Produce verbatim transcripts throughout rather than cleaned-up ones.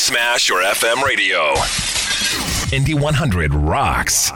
Smash your F M radio. Indy one hundred rocks.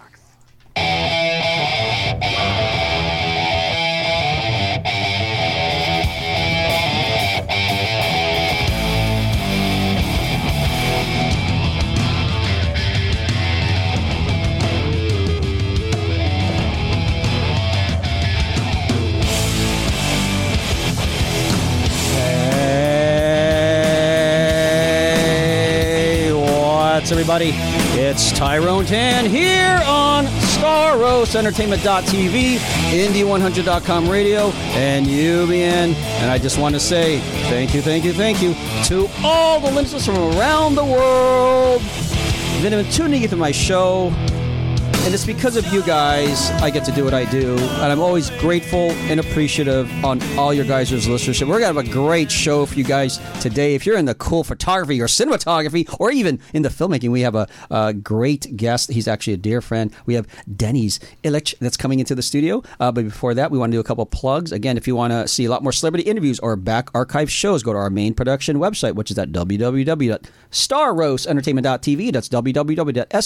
Everybody, it's Tyrone Tan here on Staros Entertainment dot T V, Indy one hundred dot com radio, and U B N. And I just want to say thank you, thank you, thank you to all the listeners from around the world that have been tuning into my show. And it's because of you guys I get to do what I do. And I'm always grateful and appreciative on all your guys' listenership. We're going to have a great show for you guys today. If you're in the cool photography or cinematography or even in the filmmaking, we have a, a great guest. He's actually a dear friend. We have Denis Illich that's coming into the studio. Uh, but before that, we want to do a couple plugs. Again, if you want to see a lot more celebrity interviews or back archive shows, go to our main production website, which is at w w w dot staros entertainment dot t v. That's w w w dot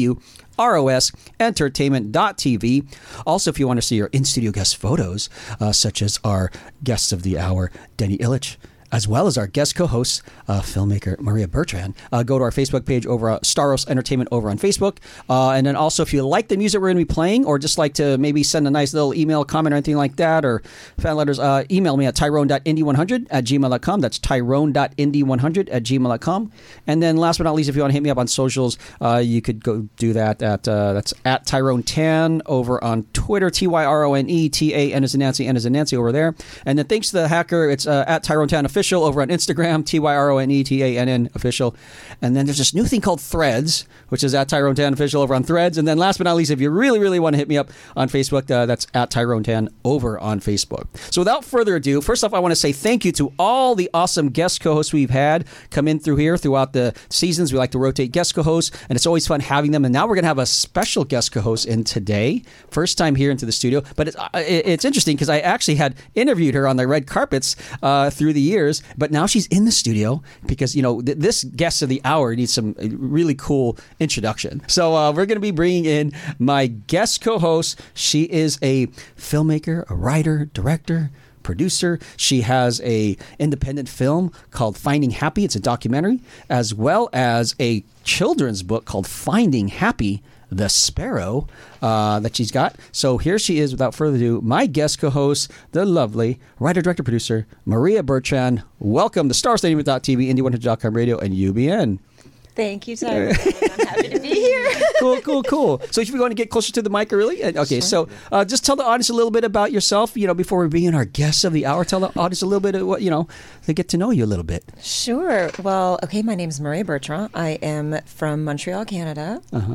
staros entertainment dot t v. Also, if you want to see our in-studio guest photos, uh, such as our guests of the hour, Denis Illich, as well as our guest co-host, uh, filmmaker Maria Bertrand, uh, go to our Facebook page over at Staros Entertainment over on Facebook. Uh, and then also, if you like the music we're going to be playing, or just like to maybe send a nice little email comment or anything like that, or fan letters, uh, email me at tyrone dot indy one hundred at gmail dot com. That's tyrone dot indy one hundred at gmail dot com. And then last but not least, if you want to hit me up on socials, uh, you could go do that at, uh, that's at Tyrone Tan over on Twitter, T Y R O N E T A N as in Nancy, N as in Nancy over there. And then thanks to the hacker, it's uh, at Tyrone Tan Official over on Instagram, T Y R O N E T A N N Official. And then there's this new thing called Threads, which is at Tyrone Tan Official over on Threads. And then last but not least, if you really, really want to hit me up on Facebook, uh, that's at Tyrone Tan over on Facebook. So without further ado, first off, I want to say thank you to all the awesome guest co-hosts we've had come in through here throughout the seasons. We like to rotate guest co-hosts, and it's always fun having them. And now we're going to have a special guest co-host in today. First time here into the studio. But it's, it's interesting because I actually had interviewed her on the red carpets uh, through the years, but now she's in the studio because, you know, th- this guest of the hour needs some really cool introduction. So uh, we're going to be bringing in my guest co-host. She is a filmmaker, a writer, director, producer. She has a independent film called Finding Happy. It's a documentary, as well as a children's book called Finding Happy, the Sparrow, uh, that she's got. So here she is, without further ado, my guest co-host, the lovely writer, director, producer, Maria Bertrand. Welcome to Staros Entertainment dot T V, Indy one hundred dot com radio, and U B N. Thank you, Tyrone. I'm happy to be here. Cool, cool, cool. So if you want to get closer to the mic, really? Okay, sure. So uh, just tell the audience a little bit about yourself, you know, before we bring in our guests of the hour. Tell the audience a little bit of what, you know, to get to know you a little bit. Sure. Well, okay, my name is Maria Bertrand. I am from Montreal, Canada. Uh-huh.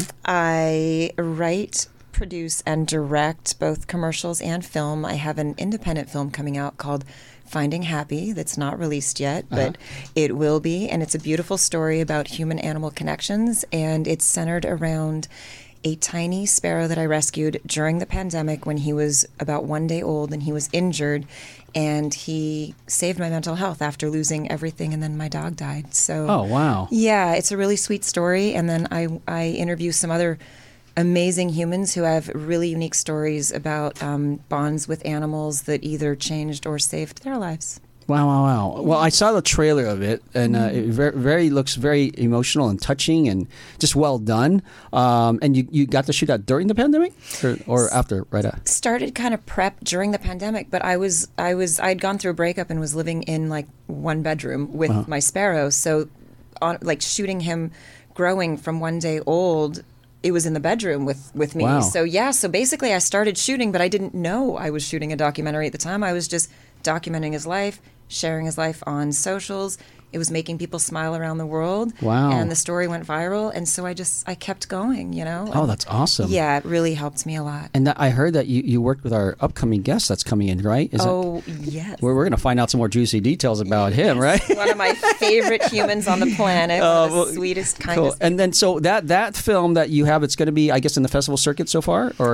I write, produce, and direct both commercials and film. I have an independent film coming out called Finding Happy that's not released yet, but uh-huh. it will be. And it's a beautiful story about human-animal connections, and it's centered around a tiny sparrow that I rescued during the pandemic when he was about one day old and he was injured, and he saved my mental health after losing everything, and then my dog died. So, oh, wow. Yeah, it's a really sweet story. And then I, I interview some other amazing humans who have really unique stories about um, bonds with animals that either changed or saved their lives. Wow, wow, wow. Well, I saw the trailer of it, and uh, it very, very looks very emotional and touching and just well done. Um, and you, you got to shoot that during the pandemic or, or after, right after? Started kind of prep during the pandemic, but I was, I was, I'd gone through a breakup and was living in like one bedroom with uh-huh. my sparrow. So on, like shooting him growing from one day old, it was in the bedroom with, with me. Wow. So yeah, so basically I started shooting, but I didn't know I was shooting a documentary at the time. I was just documenting his life, sharing his life on socials. It was making people smile around the world. Wow. And the story went viral. And so I just, I kept going, you know. Oh, that's awesome. Yeah, it really helped me a lot. And that, I heard that you, you worked with our upcoming guest that's coming in, right? Is oh, it, yes. We're, we're going to find out some more juicy details about him, right? One of my favorite humans on the planet. Uh, one of the well, sweetest, cool. kindest. And then, so that, that film that you have, it's going to be, I guess, in the festival circuit so far? Or is it?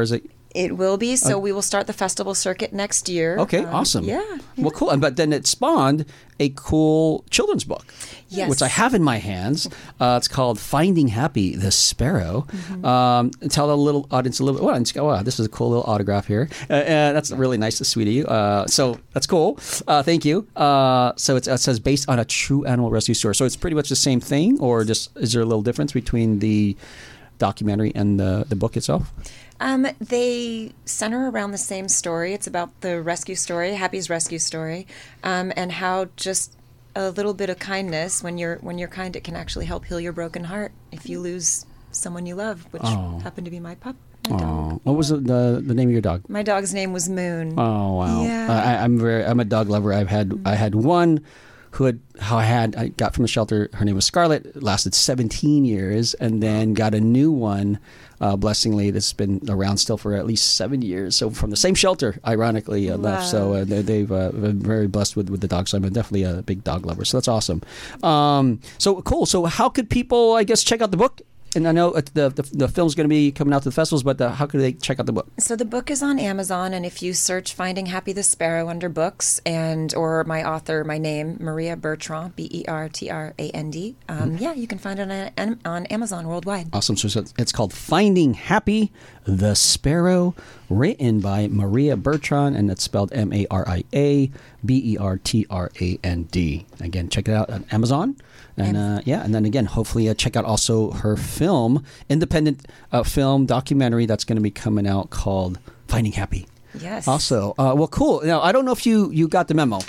It will be. So uh, we will start the festival circuit next year. Okay, um, awesome. Yeah, yeah. Well, cool. But then it spawned a cool children's book, yes. which I have in my hands. Uh, it's called Finding Happy, the Sparrow. Mm-hmm. Um, tell a little audience a little bit. Well, just go, wow, this is a cool little autograph here. Uh, uh, that's really nice, sweet of you. Uh, so that's cool. Uh, thank you. Uh, so it's, it says based on a true animal rescue story. So it's pretty much the same thing, or just is there a little difference between the documentary and the, the book itself? Um, they center around the same story. It's about the rescue story, Happy's rescue story, um, and how just a little bit of kindness, when you're when you're kind, it can actually help heal your broken heart if you lose someone you love, which oh. happened to be my pup. My oh. dog. What was the, the the name of your dog? My dog's name was Moon. Oh wow! Yeah. Uh, I, I'm very I'm a dog lover. I've had mm-hmm. I had one. Who had how I had I got from the shelter. Her name was Scarlett. It lasted seventeen years, and then got a new one. Uh, blessingly, that's been around still for at least seven years. So from the same shelter, ironically enough. So uh, they, they've uh, been very blessed with, with the dog. So I'm definitely a big dog lover. So that's awesome. Um, so cool. So how could people, I guess, check out the book? And I know the the, the film's going to be coming out to the festivals, but the, how could they check out the book? So the book is on Amazon, and if you search Finding Happy the Sparrow under books, and or my author, my name, Maria Bertrand, B E R T R A N D, um, mm-hmm. yeah, you can find it on, on Amazon worldwide. Awesome. So it's called Finding Happy the Sparrow, written by Maria Bertrand, and it's spelled M A R I A B E R T R A N D. Again, check it out on Amazon. And uh, yeah, and then again, hopefully uh, check out also her film, independent uh, film documentary that's going to be coming out called Finding Happy. Yes. Also, uh, well, cool. Now, I don't know if you, you got the memo.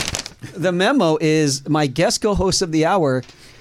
The memo is my guest co-host of the hour.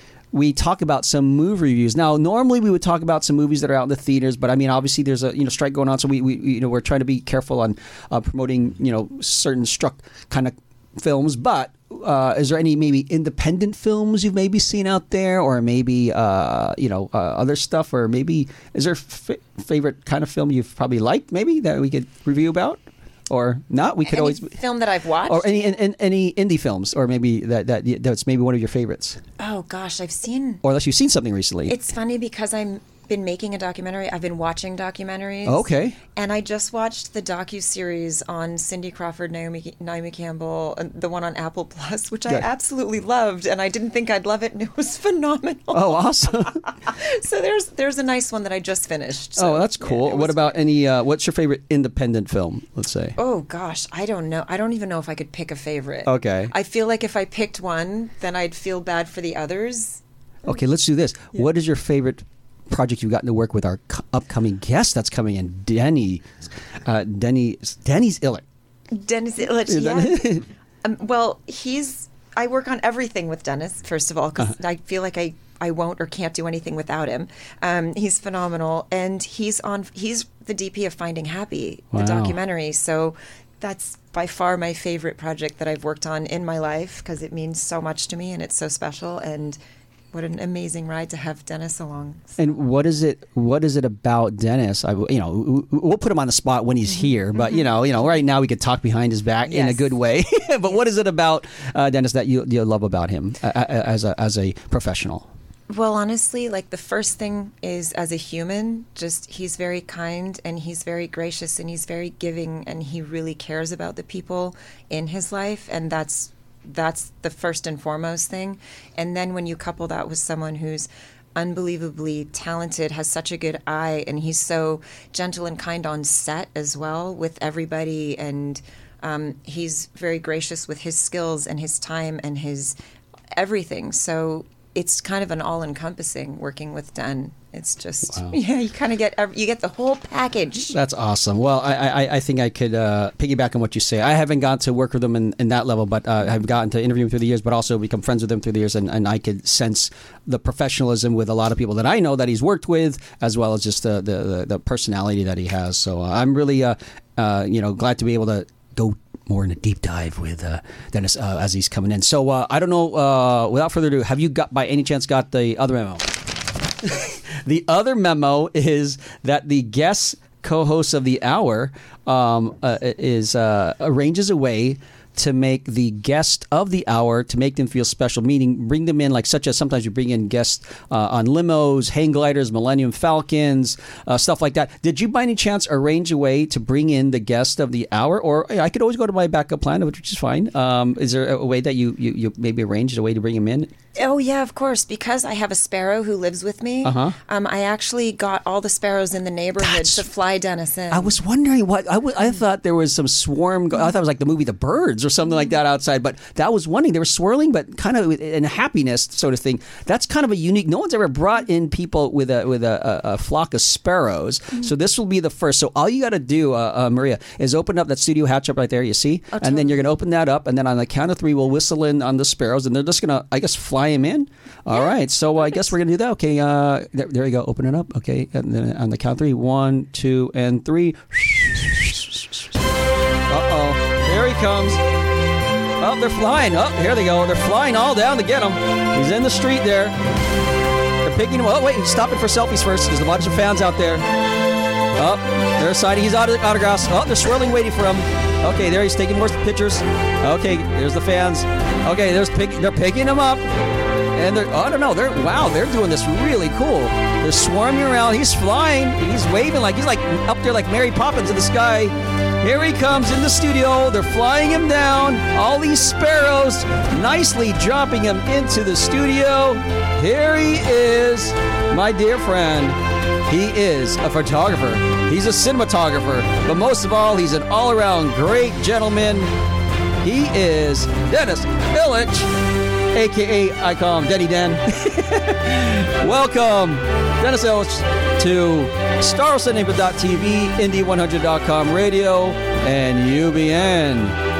We talk about some movie reviews. Now, normally we would talk about some movies that are out in the theaters, but I mean, obviously there's a you know strike going on, so we, we you know we're trying to be careful on uh, promoting you know certain struck kind of films. But uh, is there any maybe independent films you've maybe seen out there, or maybe uh, you know uh, other stuff, or maybe is there a f- favorite kind of film you've probably liked maybe that we could review about? Or not? We could any always film that I've watched, or any in, any indie films, or maybe that, that that's maybe one of your favorites. Oh gosh, I've seen. Or unless you've seen something recently. It's funny because I'm been making a documentary. I've been watching documentaries. Oh, okay. And I just watched the docu-series on Cindy Crawford, Naomi, Naomi Campbell, uh, the one on Apple Plus, which I absolutely loved, and I didn't think I'd love it, and it was phenomenal. Oh, awesome. So there's there's a nice one that I just finished. So, oh, that's cool. Yeah, what about any, uh, what's your favorite independent film, let's say? Oh, gosh, I don't know. I don't even know if I could pick a favorite. Okay. I feel like if I picked one, then I'd feel bad for the others. Okay, let's do this. Yeah. What is your favorite project you've gotten to work with our c- upcoming guest that's coming in, Denny, uh, Denny, Denny's Illich. Dennis Illich, yeah. um, well, he's. I work on everything with Dennis. First of all, because uh-huh. I feel like I, I won't or can't do anything without him. Um, he's phenomenal, and he's on. He's the D P of Finding Happy, wow. the documentary. So that's by far my favorite project that I've worked on in my life because it means so much to me and it's so special. And what an amazing ride to have Dennis along. So. And what is it? What is it about Dennis? I, you know, we'll put him on the spot when he's mm-hmm. here. But mm-hmm. you know, you know, right now we could talk behind his back yes. in a good way. But yes. what is it about uh, Dennis that you you love about him uh, as a as a professional? Well, honestly, like the first thing is as a human, just he's very kind and he's very gracious and he's very giving and he really cares about the people in his life, and that's. That's the first and foremost thing. And then when you couple that with someone who's unbelievably talented, has such a good eye, and he's so gentle and kind on set as well with everybody, and um, he's very gracious with his skills and his time and his everything. So it's kind of an all-encompassing working with Den. It's just, wow. yeah, you kind of get every, you get the whole package. That's awesome. Well, I I, I think I could uh, piggyback on what you say. I haven't gotten to work with him in, in that level, but uh, I've gotten to interview him through the years, but also become friends with him through the years, and, and I could sense the professionalism with a lot of people that I know that he's worked with, as well as just the the, the personality that he has. So uh, I'm really, uh, uh, you know, glad to be able to go more in a deep dive with uh, Dennis uh, as he's coming in. So uh, I don't know, uh, without further ado, have you got by any chance got the other memo? The other memo is that the guest co-host of the hour um, uh, is uh, arranges a way to make the guest of the hour, to make them feel special, meaning bring them in like such as sometimes you bring in guests uh, on limos, hang gliders, Millennium Falcons, uh, stuff like that. Did you by any chance arrange a way to bring in the guest of the hour? Or I could always go to my backup plan, which is fine. Um, is there a way that you, you, you maybe arranged a way to bring him in? Oh, yeah, of course. Because I have a sparrow who lives with me, uh-huh. um, I actually got all the sparrows in the neighborhood That's, to fly Dennis in. I was wondering what, I, w- I thought there was some swarm, go- I thought it was like the movie The Birds or something like that outside, but that was one thing. They were swirling, but kind of in happiness sort of thing. That's kind of a unique, no one's ever brought in people with a with a, a, a flock of sparrows. Mm-hmm. So this will be the first. So all you got to do, uh, uh, Maria, is open up that studio hatch up right there, you see? Oh, and totally. then you're going to open that up, and then on the count of three, we'll whistle in on the sparrows, and they're just going to, I guess, fly him in. All yeah. right, so uh, I guess we're going to do that. Okay, uh, there, there you go. Open it up. Okay, and then on the count of three, one, two, and three. Uh-oh, there he comes. Oh, they're flying. Oh, here they go. They're flying all down to get him. He's in the street there. They're picking him up. Oh, wait, he's stopping for selfies first. There's a bunch of fans out there. Oh, they're signing his auto- autographs. Oh, they're swirling, waiting for him. Okay, there he's taking more pictures. Okay, there's the fans. Okay, there's pick- they're picking him up. And they're, oh, I don't know, they're, wow, they're doing this really cool. They're swarming around. He's flying. He's waving like, he's like up there like Mary Poppins in the sky. Here he comes in the studio. They're flying him down. All these sparrows nicely dropping him into the studio. Here he is, my dear friend. He is a photographer. He's a cinematographer. But most of all, he's an all-around great gentleman. He is Dennis Ilitch, a k a I call him Denny Den. Welcome, Dennis Ilitch, to Star Entertainment dot T V, Indy one hundred dot com radio, and U B N.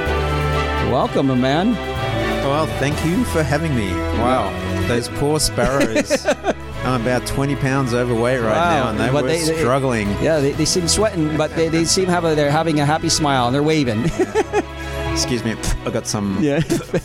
Welcome, my man. Well, thank you for having me. Wow, those poor sparrows. I'm about twenty pounds overweight right wow. now, and they but were they, struggling. They, yeah, they, they seem sweating, but they, they seem have a, they're having a happy smile, and they're waving. Excuse me, I got some yeah.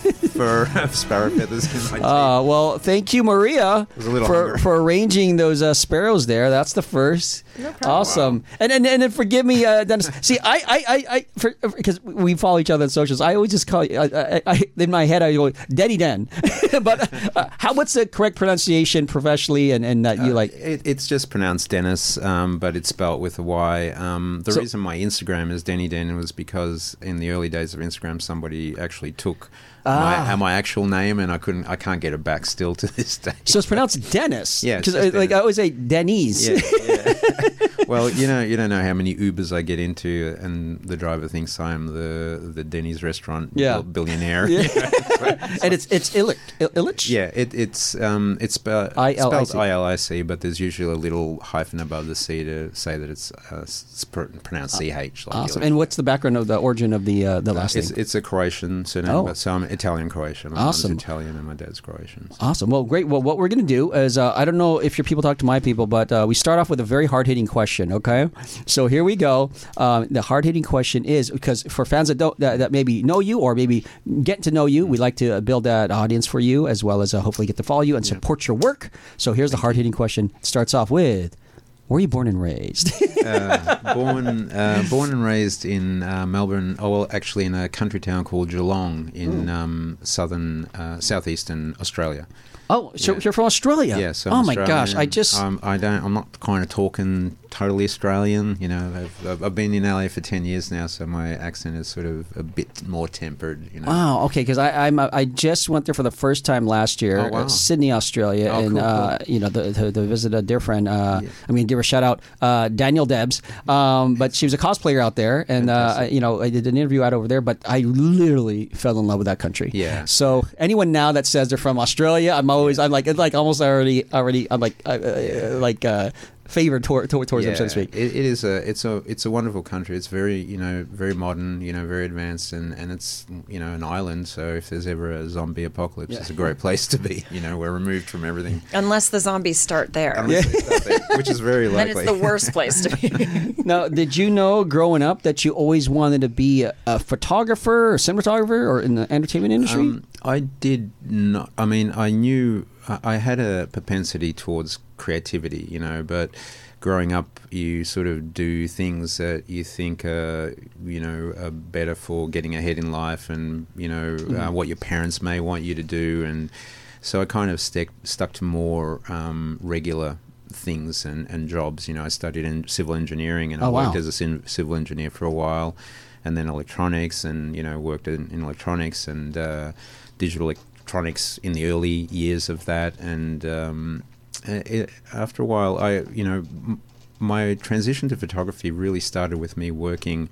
fur sparrow feathers in my teeth. Uh, well, thank you, Maria, for, for arranging those uh, sparrows there. That's the first. No problem. Awesome. Wow. And, and and then forgive me, uh, Dennis. See, I, I, I, I for, because we follow each other on socials, I always just call you, I, I, I, in my head, I go, Denny Den. But uh, how? what's the correct pronunciation professionally, and, and that you uh, like? It, it's just pronounced Dennis, um, but it's spelled with a Y. Um, the so, reason my Instagram is Denny Den was because in the early days of Instagram, somebody actually took ah. my, my actual name, and I couldn't, I can't get it back still to this day. So it's pronounced Dennis. Yeah, because like Dennis. I always say Denise. Yeah, yeah. Well, you know, you don't know how many Ubers I get into, and the driver thinks I'm the the Denny's restaurant yeah. billionaire. Yeah. And it's it's Illich. Illich? Yeah, it, it's um it's spelled I L I C, but there's usually a little hyphen above the C to say that it's uh, it's pronounced C H. Like awesome. Illich. And what's the background of the origin of the uh, the last uh, it's, name? It's a Croatian surname, oh. but so I'm Italian Croatian. My awesome. mom's Italian and my dad's Croatian. So. Awesome. Well, great. Well, what we're going to do is uh, I don't know if your people talk to my people, but uh, we start off with a very hard-hitting question. Okay, so here we go. Um, the hard-hitting question is because for fans that don't that, that maybe know you or maybe get to know you, we like to build that audience for you as well as uh, hopefully get to follow you and yeah. support your work. So here's the hard-hitting question. It starts off with, where were you born and raised? uh, born, uh, born and raised in uh, Melbourne. Oh, well, actually, in a country town called Geelong in um, southern, uh, southeastern Australia. Oh, so yeah. you're from Australia? Yeah. So oh I'm my Australian. gosh! I just um, I don't. I'm not kind of talking totally Australian. You know, I've, I've, I've been in L A for ten years now, so my accent is sort of a bit more tempered. You know. Wow. Okay. Because I I'm I just went there for the first time last year, oh, wow. uh, Sydney, Australia, oh, and cool, uh, cool. you know the the, the visit a dear friend. Uh, yeah. I mean, give her a shout out, uh, Daniel Debs. Um, but she was a cosplayer out there, and uh, you know I did an interview out over there. But I literally fell in love with that country. Yeah. So anyone now that says they're from Australia, I'm always yeah. I'm like it's like. Almost already, already. I'm like, uh, uh, like uh, favored toward, toward, towards yeah, them, so to speak. It, it is a, it's a, it's a wonderful country. It's very, you know, very modern, you know, very advanced, and, and it's, you know, an island. So if there's ever a zombie apocalypse, yeah. it's a great place to be. You know, we're removed from everything. Unless the zombies start there, yeah. they start there which is very likely. Then it's the worst place to be. Now, did you know growing up that you always wanted to be a, a photographer, or cinematographer, or in the entertainment industry? Um, I did not. I mean, I knew. I had a propensity towards creativity, you know, but growing up, you sort of do things that you think are, you know, are better for getting ahead in life, and you know mm. uh, what your parents may want you to do, and so I kind of stuck stuck to more um, regular things and, and jobs. You know, I studied in civil engineering, and I oh, worked wow. as a civil engineer for a while, and then electronics, and you know, worked in, in electronics and uh, digital electronics in the early years of that, and um, it, after a while, I, you know, m- my transition to photography really started with me working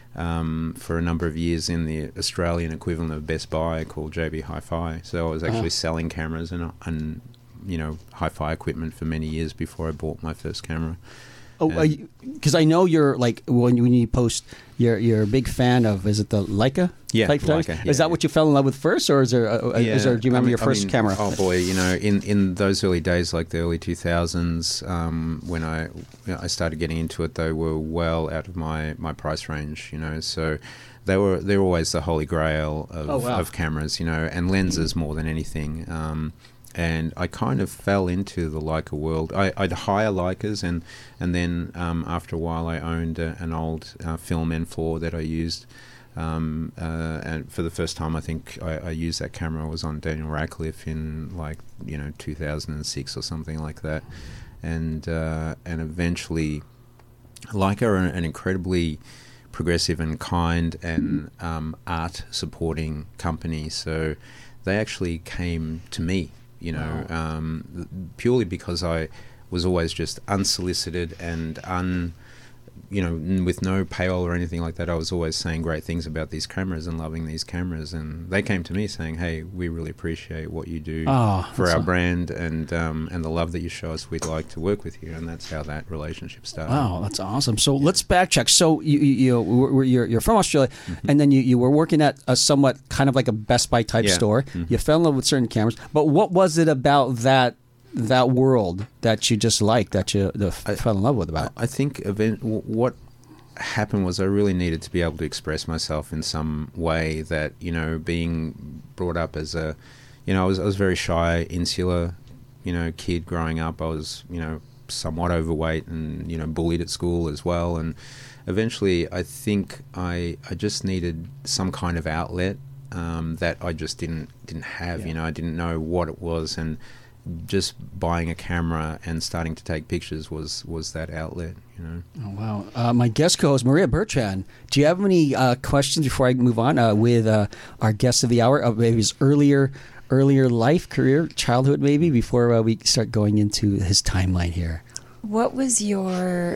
um, for a number of years in the Australian equivalent of Best Buy called J B Hi-Fi. So I was actually uh-huh. selling cameras and, and, you know, hi-fi equipment for many years before I bought my first camera. Oh, because I know you're like when you, when you post, you're you're a big fan of. Is it the Leica? Yeah, type Leica. Yeah, is that yeah. what you fell in love with first, or is there? A, yeah, is there? Do you remember I mean, your first I mean, camera? Oh boy, you know, in, in those early days, like the early two thousands, um, when I you know, I started getting into it, they were well out of my, my price range. You know, so they were they were always the holy grail of, oh, wow. of cameras. You know, and lenses more than anything. Um, And I kind of fell into the Leica world. I, I'd hire Leicas, and and then um, after a while, I owned a, an old uh, film N four that I used. Um, uh, and for the first time, I think I, I used that camera. I was on Daniel Radcliffe in like you know two thousand six or something like that, and uh, and eventually, Leica are an incredibly progressive and kind and um, art supporting company. So they actually came to me. You know, wow. um, purely because I was always just unsolicited and un, you know, with no payola or anything like that. I was always saying great things about these cameras and loving these cameras, and they came to me saying, "Hey, we really appreciate what you do oh, for our a- brand and um, and the love that you show us. We'd like to work with you," and that's how that relationship started. Wow, that's awesome. So yeah. let's backtrack. So you you, you we're, you're you're from Australia, mm-hmm. and then you, you were working at a somewhat kind of like a Best Buy type yeah. store. Mm-hmm. You fell in love with certain cameras, but what was it about that that world that you just liked, that you the, I, fell in love with about? I think event what. happened was I really needed to be able to express myself in some way that, you know, being brought up as a, you know, I was I was very shy, insular, you know, kid growing up. I was, you know, somewhat overweight and, you know, bullied at school as well. And eventually I think I I just needed some kind of outlet um, that I just didn't didn't have, yeah. you know, I didn't know what it was, and just buying a camera and starting to take pictures was, was that outlet, you know. Oh, wow. Uh, my guest co-host, Maria Bertrand. Do you have any uh, questions before I move on uh, with uh, our guest of the hour, uh, maybe his earlier earlier life, career, childhood maybe, before uh, we start going into his timeline here? What was your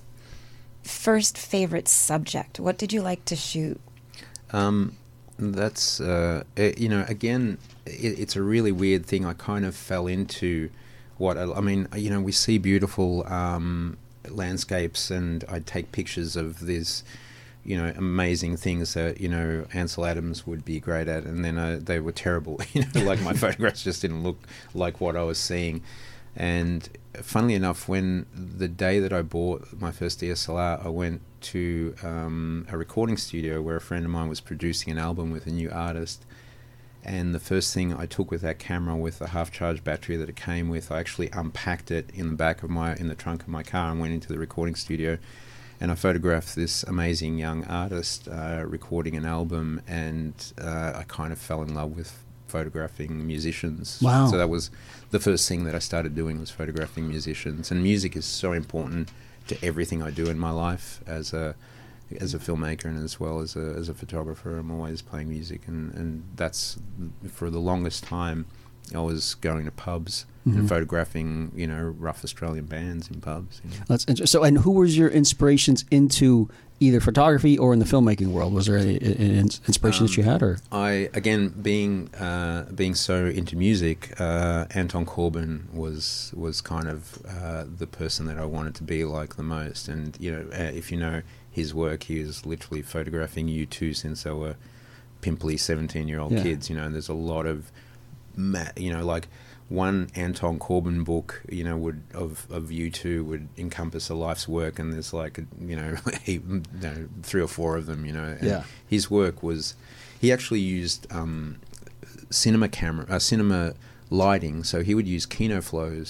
first favorite subject? What did you like to shoot? Um, that's, uh, it, you know, again... It, it's a really weird thing. I kind of fell into what I, I mean. You know, we see beautiful um, landscapes, and I take pictures of these, you know, amazing things that you know Ansel Adams would be great at, and then uh, they were terrible. You know, like my photographs just didn't look like what I was seeing. And funnily enough, when the day that I bought my first D S L R, I went to um, a recording studio where a friend of mine was producing an album with a new artist. And the first thing I took with that camera, with the half-charged battery that it came with, I actually unpacked it in the back of my, in the trunk of my car, and went into the recording studio, and I photographed this amazing young artist uh, recording an album, and uh, I kind of fell in love with photographing musicians. Wow! So that was the first thing that I started doing, was photographing musicians, and music is so important to everything I do in my life as a. as a filmmaker and as well as a as a photographer. I'm always playing music, and, and that's, for the longest time, I was going to pubs mm-hmm. and photographing, you know, rough Australian bands in pubs. You know. That's interesting. So, and who was your inspirations into either photography or in the filmmaking world? Was there any, any inspiration um, that you had, or? I again being uh, being so into music, uh, Anton Corbijn was was kind of uh, the person that I wanted to be like the most. And you know, uh, if you know his work, he was literally photographing U two since they were pimply seventeen-year-old yeah. kids. You know, and there's a lot of, ma- you know, like. One Anton Corbijn book, you know, would of of U two would encompass a life's work, and there's like, you know, he, you know, three or four of them, you know. And yeah. His work was, he actually used um, cinema camera, uh, cinema lighting. So he would use Kino flows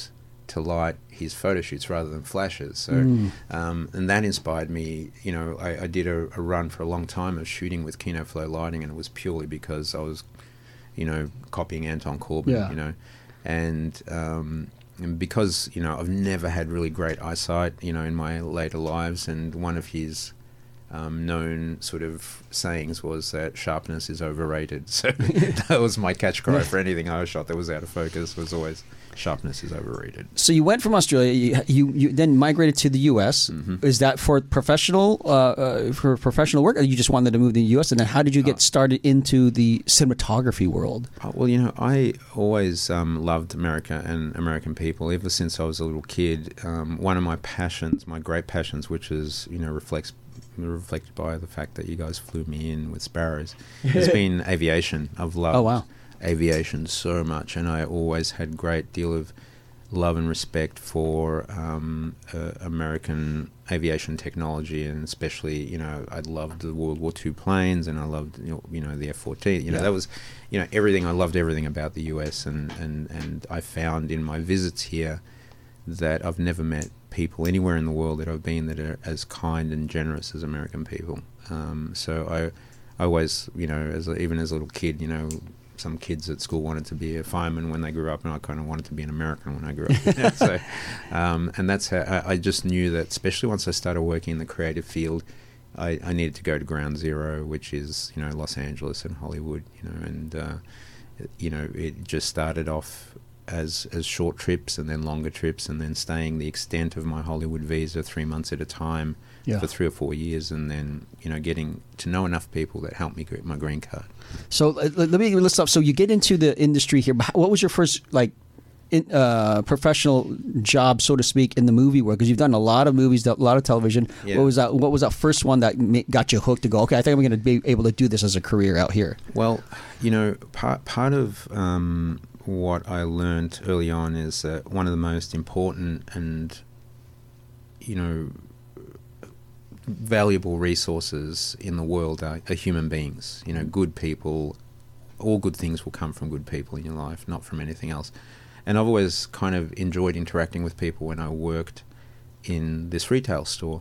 to light his photo shoots rather than flashes. So, Mm. um, and that inspired me. You know, I, I did a, a run for a long time of shooting with Kino Flow lighting, and it was purely because I was, you know, copying Anton Corbijn. Yeah. You know, and um, and because you know I've never had really great eyesight. You know, in my later lives, and one of his Um, known sort of sayings was that sharpness is overrated. So that was my catch cry for anything I shot that was out of focus, was always sharpness is overrated. So you went from Australia, you, you, you then migrated to the U S. Mm-hmm. Is that for professional uh, uh, for professional work, or you just wanted to move to the U S? And then how did you get started into the cinematography world? Oh, well, you know, I always um, loved America and American people ever since I was a little kid. Um, one of my passions, my great passions, which is, you know, reflects reflected by the fact that you guys flew me in with sparrows, has been aviation. I've loved Oh, wow. aviation so much, and I always had great deal of love and respect for um, uh, American aviation technology, and especially, you know, I loved the World War Two planes, and I loved, you know, you know the F fourteen. You know, Yeah. that was, you know, everything. I loved everything about the U S, and, and, and I found in my visits here that I've never met people anywhere in the world that I've been that are as kind and generous as American people. Um, so I, I always, you know, as a, even as a little kid, you know, some kids at school wanted to be a fireman when they grew up, and I kind of wanted to be an American when I grew up. You know? So, um, and that's how I, I just knew that, especially once I started working in the creative field, I, I needed to go to ground zero, which is, you know, Los Angeles and Hollywood, you know, and, uh, you know, it just started off as as short trips and then longer trips, and then staying the extent of my Hollywood visa three months at a time Yeah. for three or four years, and then, you know, getting to know enough people that helped me get my green card. So uh, let me list off. So you get into the industry here. What was your first like in, uh, professional job, so to speak, in the movie world? Because you've done a lot of movies, a lot of television. Yeah. What was that? What was that first one that ma- got you hooked to go? Okay, I think I'm going to be able to do this as a career out here. Well, you know, part part of um, what I learned early on is that one of the most important and, you know, valuable resources in the world are, are human beings. You know, good people. All good things will come from good people in your life, not from anything else. And I've always kind of enjoyed interacting with people when I worked in this retail store.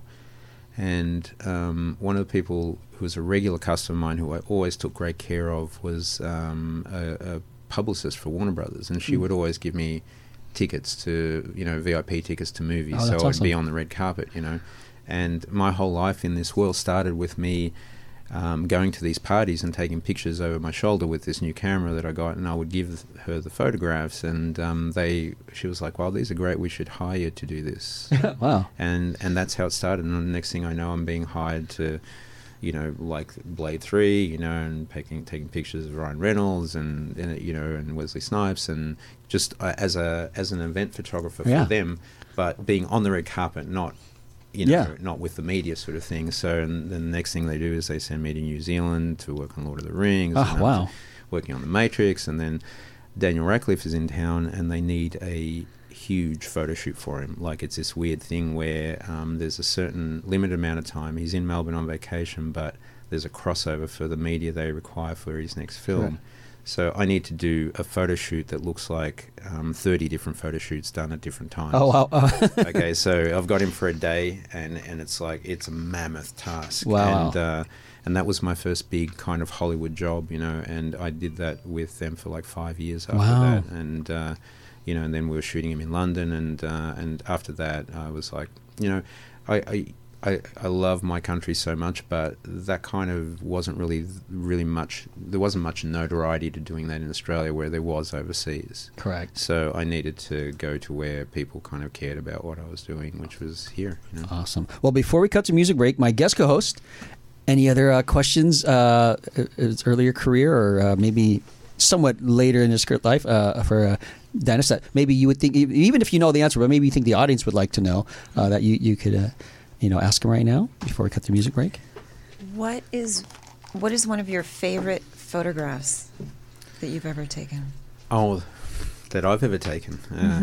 And um, one of the people who was a regular customer of mine, who I always took great care of, was um, a, a publicist for Warner Brothers, and she Mm. would always give me tickets to, you know, V I P tickets to movies, Oh, so that's I'd be awesome. on the red carpet, you know. And my whole life in this world started with me um, going to these parties and taking pictures over my shoulder with this new camera that I got, and I would give her the photographs, and um, they, she was like, "Well, these are great. We should hire you to do this." Wow. and and that's how it started. And the next thing I know, I'm being hired to, you know, like Blade Three, you know, and taking taking pictures of Ryan Reynolds and, and you know, and Wesley Snipes, and just uh, as a as an event photographer for Yeah. them, but being on the red carpet, not, you know, Yeah. not with the media sort of thing. So, and then the next thing they do is they send me to New Zealand to work on Lord of the Rings. Oh, and I'm wow. working on The Matrix, and then Daniel Radcliffe is in town, and they need a huge photo shoot for him. Like, it's this weird thing where um, there's a certain limited amount of time. He's in Melbourne on vacation, but there's a crossover for the media they require for his next film. Right. So I need to do a photo shoot that looks like um, thirty different photo shoots done at different times. Oh, wow. Uh, Okay, so I've got him for a day, and, and it's like, it's a mammoth task. Wow. And, uh, and that was my first big kind of Hollywood job, you know, and I did that with them for like five years after Wow. that. And, uh, you know, and then we were shooting him in London, and uh, and after that I was like, you know, I, I I I love my country so much, but that kind of wasn't really really much. There wasn't much notoriety to doing that in Australia where there was overseas. correct. So I needed to go to where people kind of cared about what I was doing, which was here. You know? Awesome. Well, before we cut to music break, my guest co-host, any other uh, questions, uh, his earlier career or uh, maybe somewhat later in his career life uh, for uh, Dennis that maybe you would think, even if you know the answer, but maybe you think the audience would like to know uh, that you, you could, uh, you know, ask him right now before we cut to music break? What is what is one of your favorite photographs that you've ever taken? Oh, that I've ever taken. Uh,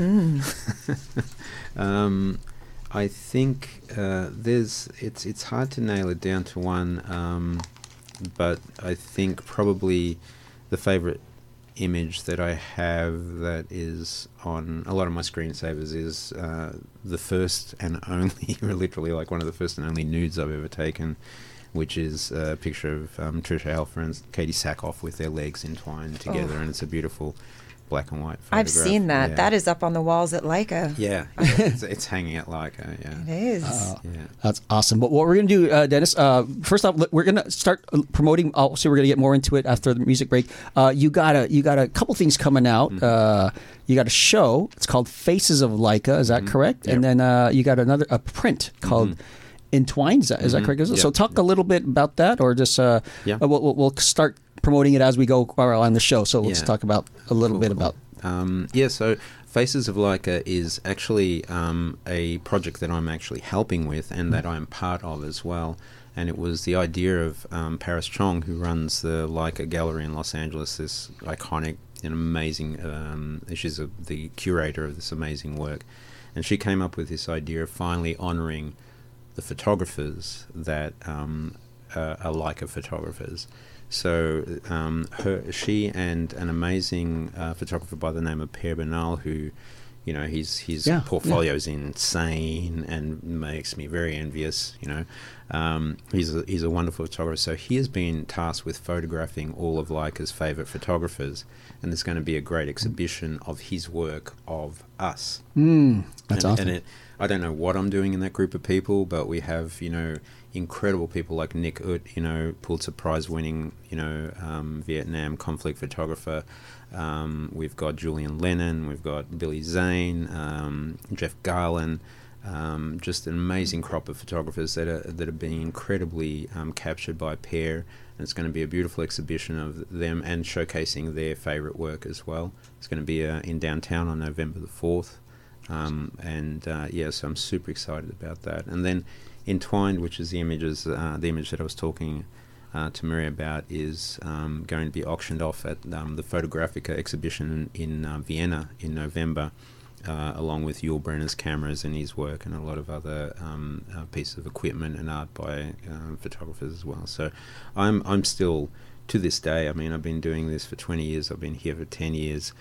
Mm-hmm. um, I think uh, there's. It's it's hard to nail it down to one, um, but I think probably the favorite image that I have that is on a lot of my screensavers is uh, the first and only, literally like one of the first and only nudes I've ever taken, which is a picture of um, Trisha Helfer and Katie Sackhoff with their legs entwined together, oh. and it's a beautiful black and white photograph. I've seen that. Yeah. That is up on the walls at Leica. Yeah, yeah. it's, it's hanging at Leica, yeah. It is. Uh, yeah. That's awesome. But what we're going to do, uh, Dennis, uh, first off, we're going to start promoting. Also, we're going to get more into it after the music break. Uh, you got a you got a couple things coming out. Mm-hmm. Uh, you got a show. It's called Faces of Leica. Is that mm-hmm. correct? Yep. And then uh, you got another a print called mm-hmm. Entwined. Is that, is mm-hmm. that correct? Yep. So talk yep. a little bit about that, or just uh, yeah. we'll, we'll, we'll start promoting it as we go on the show. So let's yeah. talk about a little cool, bit cool. about. Um, yeah, so Faces of Leica is actually um, a project that I'm actually helping with and that I'm part of as well. And it was the idea of um, Paris Chong, who runs the Leica Gallery in Los Angeles, this iconic and amazing, um, she's a, the curator of this amazing work. And she came up with this idea of finally honouring the photographers that um, uh, are Leica photographers. So um, her, she and an amazing uh, photographer by the name of Per Bernal, who, you know, his his yeah, portfolio yeah. is insane and makes me very envious. You know, um, he's a, he's a wonderful photographer. So he has been tasked with photographing all of Leica's favourite photographers, and there's going to be a great exhibition of his work of us. Mm, that's and, awesome. And it, I don't know what I'm doing in that group of people, but we have, you know, incredible people like Nick Ut, you know, Pulitzer Prize winning, you know, um, Vietnam conflict photographer. Um, we've got Julian Lennon, we've got Billy Zane, um, Jeff Garlin, um, just an amazing crop of photographers that are that have been incredibly um, captured by Per. And it's going to be a beautiful exhibition of them and showcasing their favourite work as well. It's going to be uh, in downtown on November the fourth. Um, and uh, yeah, so I'm super excited about that. And then Entwined, which is the images, uh, the image that I was talking uh, to Maria about, is um, going to be auctioned off at um, the Photographica exhibition in, in uh, Vienna in November, uh, along with Yul Brenner's cameras and his work and a lot of other um, uh, pieces of equipment and art by um, photographers as well. So I'm I'm still, to this day, I mean, I've been doing this for twenty years, I've been here for ten years.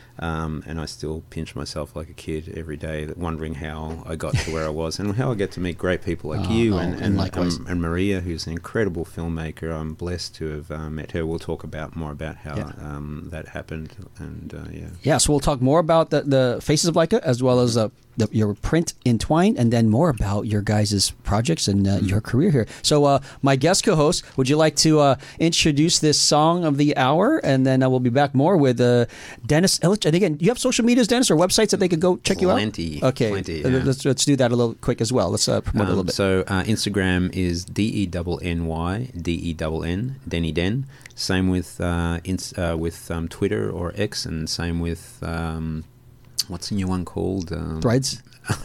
Um, and I still pinch myself like a kid every day, wondering how I got to where I was and how I get to meet great people like oh, you oh, and, and, and, likewise. and, and Maria, who's an incredible filmmaker. I'm blessed to have uh, met her. We'll talk about more about how yeah. um, that happened. And uh, yeah. Yeah, so we'll talk more about the, the Faces of Leica as well as uh, the, your print Entwined, and then more about your guys' projects and uh, mm-hmm. your career here. So uh, my guest co-host, would you like to uh, introduce this song of the hour? And then uh, we'll be back more with uh, Dennis Ilitch. And again, do you have social medias, Dennis, or websites that they could go check plenty, you out? Okay, plenty, yeah. let's, let's do that a little quick as well. Let's uh, promote um, a little bit. So uh, Instagram is D E N N Y, D E N N, Denny Den. Same with, uh, ins- uh, with um, Twitter or X, and same with... Um, what's the new one called? Um, Threads.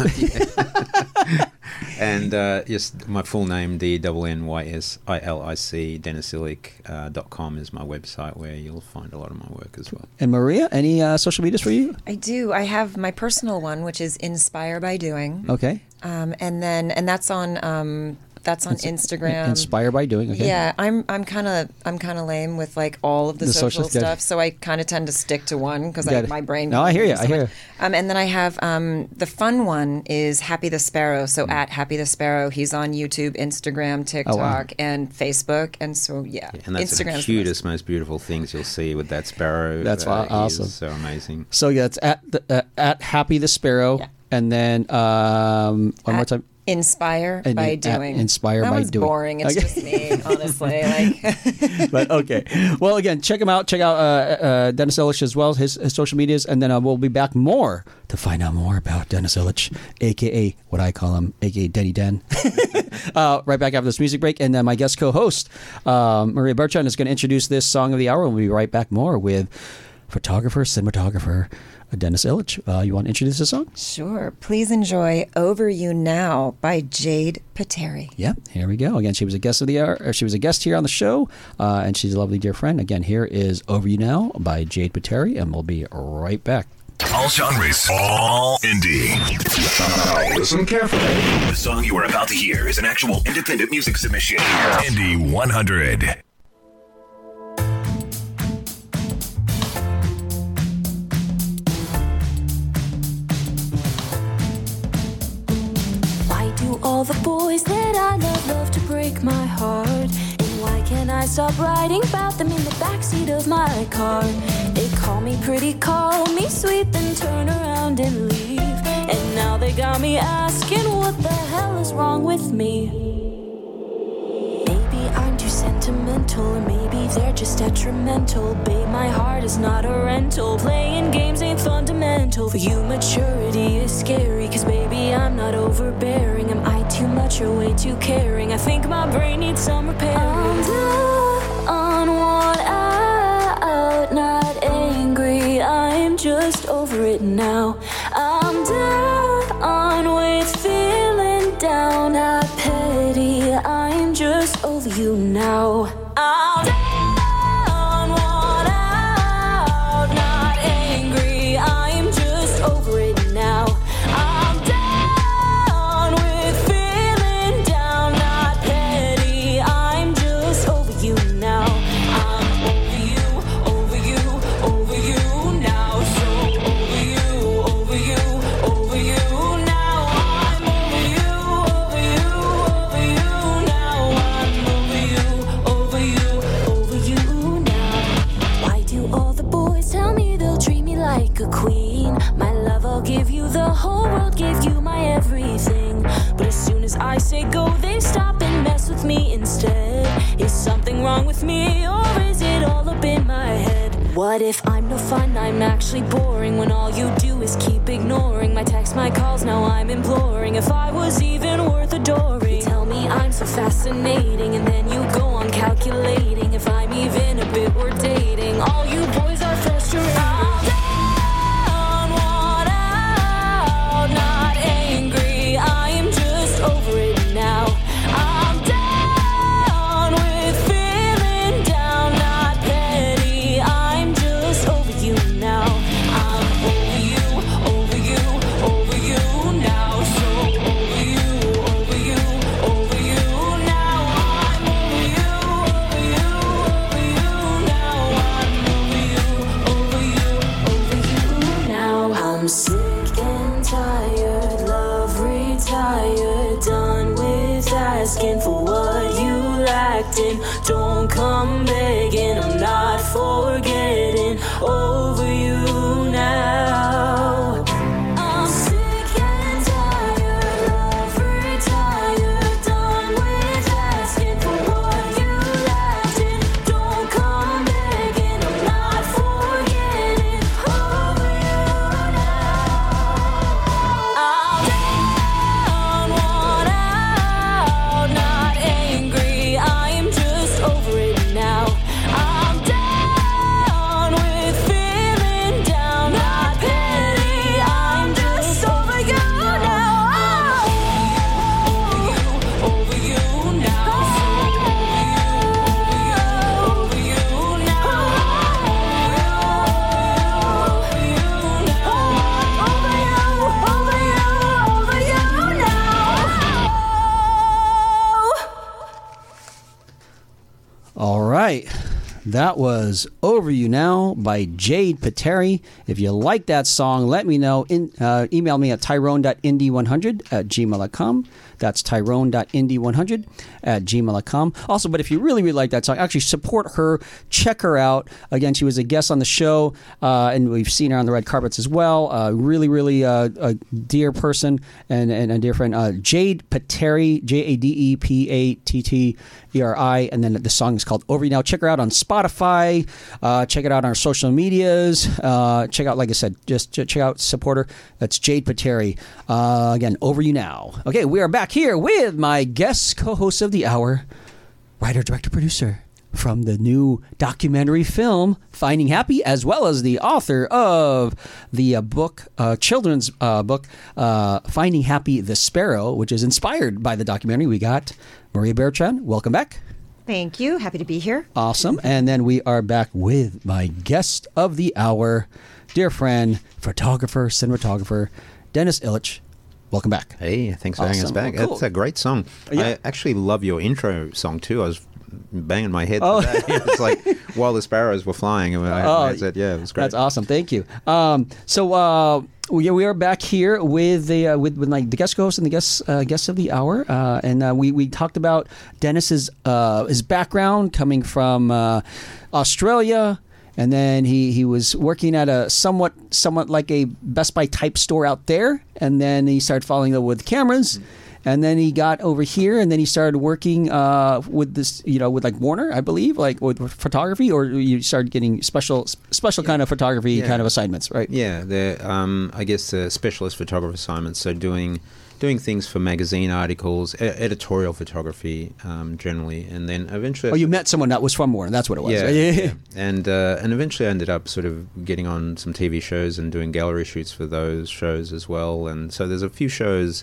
And uh, just my full name, D E N N Y S I L I C, dennis illich dot com is my website where you'll find a lot of my work as well. And Maria, any uh, social medias for you? I do. I have my personal one, which is Inspire by Doing. Okay. Um, and then, and that's on... Um, That's on Instagram. Inspire by Doing. Okay. Yeah, I'm I'm kind of I'm kind of lame with like all of the, the social, social stuff, so I kind of tend to stick to one because my brain. No, I hear you. So I hear. much. Um, and then I have um, the fun one is Happy the Sparrow. So mm. at Happy the Sparrow, he's on YouTube, Instagram, TikTok, oh, wow. and Facebook. And so yeah, yeah and that's Instagram's the cutest, the most beautiful things you'll see with that sparrow. That's uh, awesome. So amazing. So yeah, it's at the, uh, at Happy the Sparrow, yeah. and then um, one at, more time. Inspire and by in, doing. Inspire that by one's doing. boring. It's okay. just me, honestly. Like, but okay. Well, again, check him out. Check out uh, uh, Dennis Ilitch as well, his, his social medias, and then uh, we'll be back more to find out more about Dennis Ilitch, aka what I call him, aka Denny Den. uh, right back after this music break, and then my guest co-host um, Maria Bertrand is going to introduce this song of the hour. We'll be right back more with photographer, cinematographer. Dennis Ilitch, uh, you want to introduce the song? Sure. Please enjoy Over You Now by Jade Pateri. Yeah, here we go. Again, she was a guest of the hour, or she was a guest here on the show, uh, and she's a lovely dear friend. Again, here is Over You Now by Jade Pateri, and we'll be right back. All genres, all indie. Now listen carefully. The song you are about to hear is an actual independent music submission. Indie one hundred. all the boys that I love love to break my heart? And why can't I stop writing about them in the backseat of my car? They call me pretty, call me sweet, then turn around and leave. And now they got me asking what the hell is wrong with me. Maybe I'm too sentimental, or maybe they're just detrimental. Babe, my heart is not a rental. Playing games ain't fundamental. For you, maturity is scary, cause baby, I'm not overbearing. Am I too much or way too caring? I think my brain needs some repairing. I'm done, worn out, not angry. I'm just over it now. I'm done with feeling down, not petty. I'm just over you now. I'm down, worn out, not angry. I'm just over it now. I'm down with feeling down, not petty. I'm just over you now. I'm over you, over you, over you now. So over you, over you, over you now. I'm over you, over you, over you now. I'm over you, over you, over you now. Why do all the boys tell me they'll treat me like a queen? My love, I'll give you the whole world, give you my everything. But as soon as I say go, they stop and mess with me instead. Is something wrong with me, or is it all up in my head? What if I'm no fun, I'm actually boring, when all you do is keep ignoring my texts, my calls? Now I'm imploring if I was even worth adoring. You tell me I'm so fascinating, and then you go on calculating if I'm even a bit worth dating. All you boys are frustrating. I'm down, worn out, not angry. I'm just over it now. I'm down with feeling down, not petty. I'm just over you now. I'm over you, over you, over you now. So over you, over you, over you now. I'm over you, over you, over you now. I'm over you, over you, over you now. I'm sick and tired, love retired, done with asking for what you lacked in. Don't come begging, I'm not forgetting. Over you now. I'm sick and tired, love retired, done with asking for what you lacked in. Don't come begging, I'm not forgetting. Over you now. I'm down, worn out, not angry. I'm just over it now. I'm down with feeling down, not petty. I'm just over you now. I'm over you, over you now. Over you, over you now. Over you now. Over you, over you, over you now. All right. That was Over You Now by Jade Pateri. If you like that song, let me know. In, uh, email me at tyrone dot indy one hundred at gmail dot com. That's tyrone dot indy one hundred at gmail dot com. Also, but if you really, really like that song, actually support her. Check her out. Again, she was a guest on the show, uh, and we've seen her on the red carpets as well. Uh, really, really uh, a dear person and, and a dear friend. Uh, Jade Pateri, J A D E P A T T E R I. And then the song is called Over You Now. Check her out on Spotify. Uh, check it out on our social medias. Uh, check out, like I said, just check out, support her. That's Jade Pateri. Uh, again, Over You Now. Okay, we are back here with my guest co-host of the hour, writer, director, producer from the new documentary film Finding Happy, as well as the author of the uh, book, uh, children's uh, book, uh, Finding Happy the Sparrow, which is inspired by the documentary. We got Maria Bertrand. Welcome back. Thank you. Happy to be here. Awesome. And then we are back with my guest of the hour, dear friend, photographer, cinematographer, Dennis Ilitch. Welcome back. Hey, thanks for having us Awesome. back. Well, cool. That's a great song. Yeah. I actually love your intro song too. I was banging my head Oh. to that. It's like, while the sparrows were flying. And I, Oh, I said, yeah, it was great. That's awesome. Thank you. Um, so uh, we, we are back here with the uh, with, with like the guest host and the guest uh, guests of the hour, uh, and uh, we we talked about Dennis's uh, his background coming from uh, Australia. And then he, he was working at a somewhat somewhat like a Best Buy type store out there. And then he started following up with cameras. And then he got over here, and then he started working uh, with this, you know, with like Warner, I believe, like with photography, or you started getting special special kind of photography Yeah. kind of assignments, right? Yeah, they're, um, I guess, uh, specialist photographer assignments. So doing doing things for magazine articles, e- editorial photography um, generally, and then eventually. Oh, you met someone that was from Warner. That's what it was. Yeah, right? yeah. and uh, and eventually I ended up sort of getting on some T V shows and doing gallery shoots for those shows as well. And so there's a few shows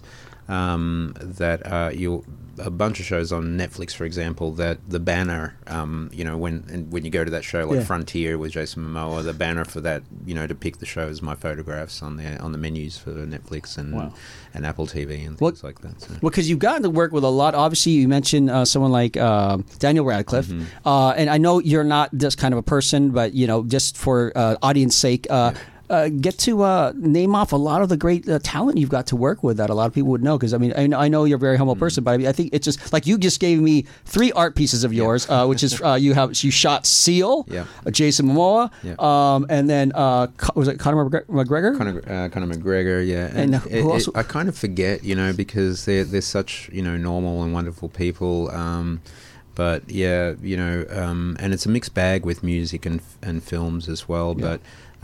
um, that uh, you a bunch of shows on Netflix, for example, that the banner, um, you know, when and when you go to that show like Yeah. Frontier with Jason Momoa, the banner for that, you know, to pick the shows, my photographs on the on the menus for Netflix and Wow. and Apple T V and Well- things like that. So. Well, because you've gotten to work with a lot. Obviously, you mentioned uh, someone like uh, Daniel Radcliffe, Mm-hmm. uh, and I know you're not this kind of a person, but you know, just for uh, audience sake, uh, uh, get to uh, name off a lot of the great uh, talent you've got to work with that a lot of people would know. Because I mean, I know, I know you're a very humble person, but I, mean, I think it's just like you just gave me three art pieces of yours, uh, which is uh, you have you shot Seal, Yeah. uh, Jason Momoa, Yeah. um, and then uh, Co- was it Conor McGre- McGregor? Conor, uh, Conor McGregor, yeah, And who it- it- also- I kind of forget, you know, because they're they're such, you know, normal and wonderful people. Um, but yeah, you know, um, and it's a mixed bag with music and and films as well. Yeah. But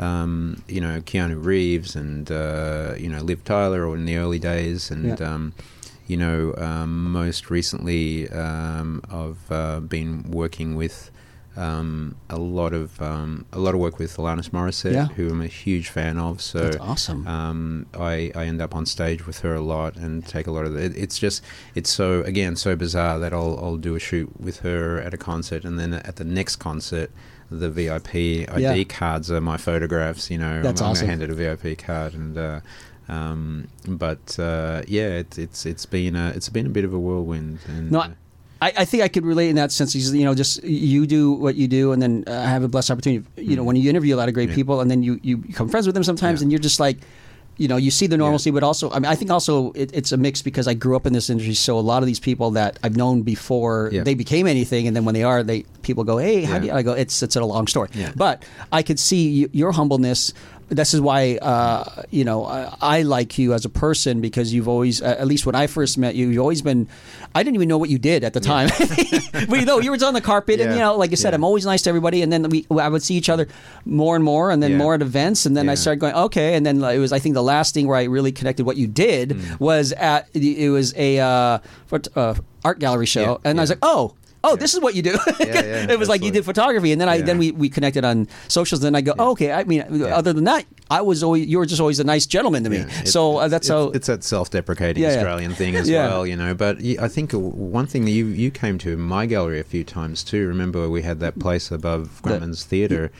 um, you know, Keanu Reeves and uh, you know, Liv Tyler in the early days, and Yeah. um, you know, um, most recently um, I've uh, been working with. Um, a lot of um, a lot of work with Alanis Morissette, Yeah. who I'm a huge fan of. So That's awesome. Um, I, I end up on stage with her a lot and take a lot of it. It's just it's so again so bizarre that I'll I'll do a shoot with her at a concert, and then at the next concert, the V I P I D Yeah. cards are my photographs. You know, That's I'm, awesome. I'm handed a V I P card, and uh, um, but uh, yeah, it's it's it's been a it's been a bit of a whirlwind. And, No, uh, I, I think I could relate in that sense. Is, you know, just you do what you do, and then uh, have a blessed opportunity. You know, when you interview a lot of great Yeah. people, and then you, you become friends with them sometimes, Yeah. and you're just like, you know, you see the normalcy, but also, I mean, I think also it, it's a mix because I grew up in this industry, so a lot of these people that I've known before Yeah. they became anything, and then when they are, they people go, hey, how Yeah. do you? I go, it's it's a long story, Yeah. but I could see y- your humbleness. This is why, uh, you know, I, I like you as a person because you've always, uh, at least when I first met you, you've always been, I didn't even know what you did at the time. But you know, you were on the carpet and, Yeah. you know, like you said, Yeah. I'm always nice to everybody. And then we, I would see each other more and more and then Yeah. more at events. And then I Yeah. started going, okay. And then it was, I think the last thing where I really connected what you did Mm. was at, it was a uh, phot- uh, art gallery show. Yeah. And I was Yeah. like, oh. Oh, this is what you do. yeah, it was like you absolutely. did photography, and then I Yeah. then we, we connected on socials. Then I go, oh, okay. I mean, Yeah. other than that, I was always you were just always a nice gentleman to me. Yeah, it's- so uh, it's- that's it's, how. it's that self-deprecating Yeah, yeah. Australian thing as Yeah. well, you know. But y- I think uh, one thing that you you came to my gallery a few times too. Remember, we had that place above Grumman's Theatre,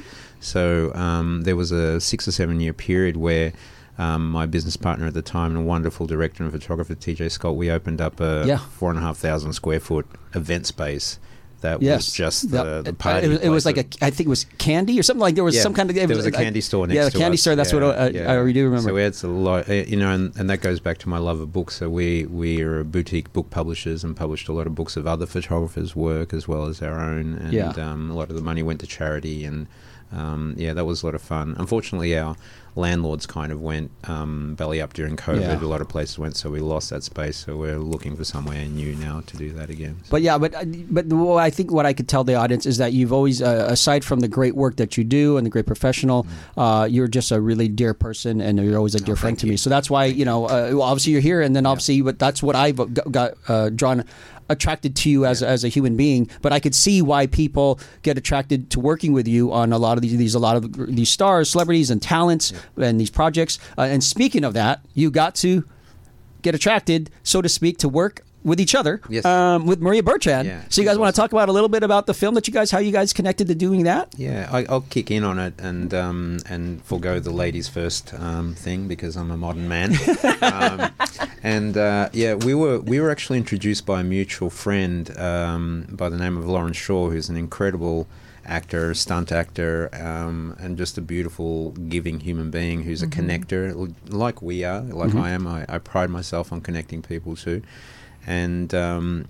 so um, there was a six or seven year period where. Um, my business partner at the time and a wonderful director and photographer, T J Scott, we opened up a Yeah. four and a half thousand square foot event space that Yes, was just Yeah. the, the It- party. It, was, it was place like of- a, I think it was candy or something like there was Yeah, some kind of. It there was a like- candy store next Yeah, to the candy us. store. That's Yeah, what I, yeah. I already do remember. So we had a lot, uh, you know, and, and that goes back to my love of books. So we we are boutique book publishers and published a lot of books of other photographers' work as well as our own. And Yeah. um, a lot of the money went to charity, and um, yeah, that was a lot of fun. Unfortunately, our landlords kind of went um, belly up during COVID. Yeah. A lot of places went, so we lost that space. So we're looking for somewhere new now to do that again. But yeah, but but what I think what I could tell the audience is that you've always, uh, aside from the great work that you do and the great professional, uh, you're just a really dear person, and you're always a dear friend thank to me. you. So that's why you know, uh, well, obviously you're here, and then obviously, but that's what I've got, got uh, drawn. Attracted to you as as a human being, but I could see why people get attracted to working with you on a lot of these, these a lot of these stars, celebrities, and talents, and these projects. Uh, and speaking of that, you got to get attracted, so to speak, to work with each other. Yes. Um, with Maria Bertrand. Yeah, so you guys she's want to awesome. talk about a little bit about the film that you guys, how you guys connected to doing that? Yeah, I, I'll kick in on it and um, and forego the ladies first um, thing because I'm a modern man. um, and uh, yeah, we were we were actually introduced by a mutual friend um, by the name of Lauren Shaw, who's an incredible actor, stunt actor, um, and just a beautiful, giving human being who's mm-hmm. a connector, like we are, like mm-hmm. I am. I, I pride myself on connecting people too. And um,